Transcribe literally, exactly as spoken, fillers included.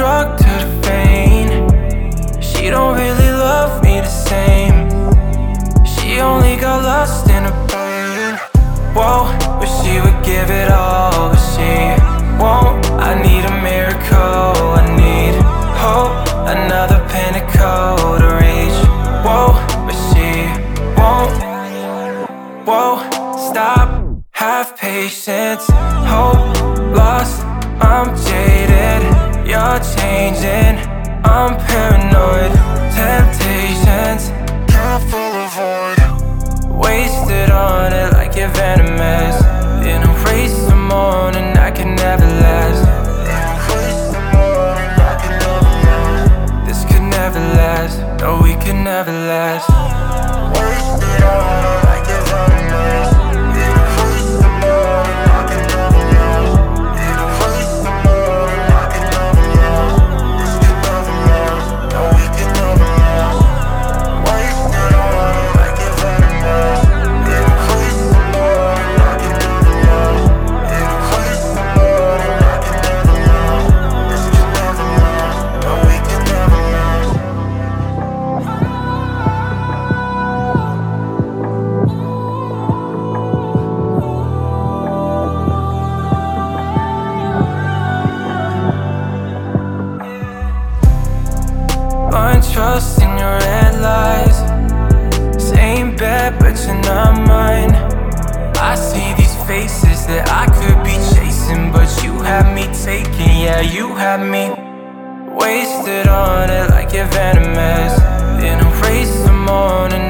drug to the vein. She don't really love me the same. She only got lost in her pain. Whoa, wish she would give it all, but she won't. I need a miracle, I need hope, another pinnacle to reach. Whoa, but she won't. Whoa, stop, have patience. Hope lost, I'm jaded. You're changing, I'm paranoid. Temptations, can't fill a void. Wasted on it like you're venomous. In a race the morning I can never last. This could never last, no, we could never last. Wasted on it like you're venomous. In a race the morning I can never last. In a race the morning I can never last. This could never last, no, we could never last. Wasted on it like you're venomous. In a race the morning I can never last. In a race the morning I can never last. This could never last, no, we could never last. Blind trust in your red lies. Same bed, but you're not mine. I see these faces that I could be chasing, but you have me taken, yeah, you have me wasted on it like you're venomous. In a race the morning